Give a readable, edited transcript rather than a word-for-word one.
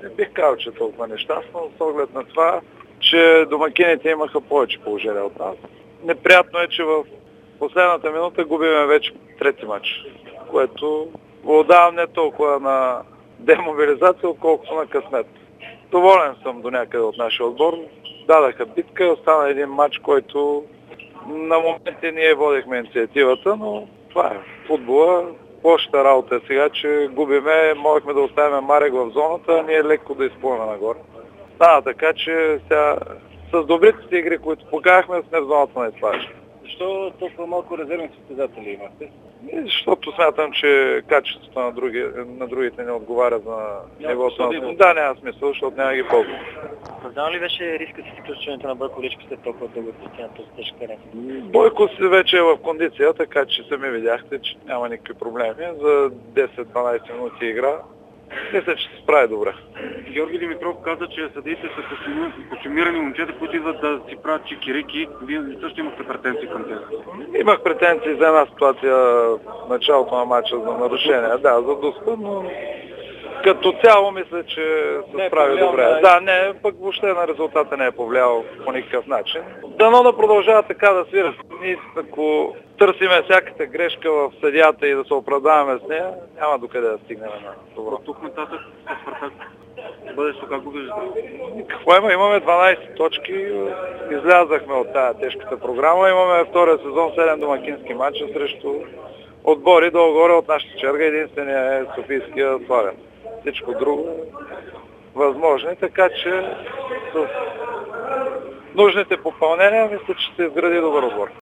Не бих казал, че толкова нещастно, с оглед на това, че домакините имаха повече положение от нас. Неприятно е, че в последната минута губиме вече трети матч, което го отдавам не толкова на демобилизация, отколкото на късмет. Доволен съм до някъде от нашия отбор. Дадаха битка, остана един матч, който на моменти ние водихме инициативата, но това е футбола. Лошата работа е сега, че губиме, можехме да оставим Марек в зоната, а ние леко да изплуваме нагоре. Стана така, че сега с добрите си игри, които покажахме, сме в зоната на изпадащи. Защо толкова малко резервни състезатели имахте? Защото смятам, че качеството на другите не отговаря за нивото на... Да, няма смисъл, защото няма ги ползва. Оправдано ли беше риска с изключването на Бойко Личко след толкова дълго пустина този тежък терен? Бойко си вече е в кондиция, така че сами видяхте, че няма никакви проблеми. За 10-12 минути игра. Мисля, че се справи добре. Георги Димитров каза, че съдиите са костюмирани момчета, които идват да си правят чикирики. Вие също имахте претенции към тях? Имах претенции за една ситуация в началото на матча за нарушение. Да, за дуска, но като цяло мисля, че се справи добре. Да, не, пък въобще на резултата не е повлиял по никакъв начин. Дано да продължава така да свират. Ние, ако търсиме всякаква грешка в съдията и да се оправдаваме с нея, няма докъде да стигнем на добро. От тук нататък с Спартак бъдещо как го виждате? Какво има? Имаме 12 точки. Излязахме от тази тежката програма. Имаме втория сезон 7 домакински матча срещу отбори долу-горе от нашата черга. Единствения е Софийския Славян. Всичко друго възможно, така че с нужните попълнения мисля, че се изгради добър отбор.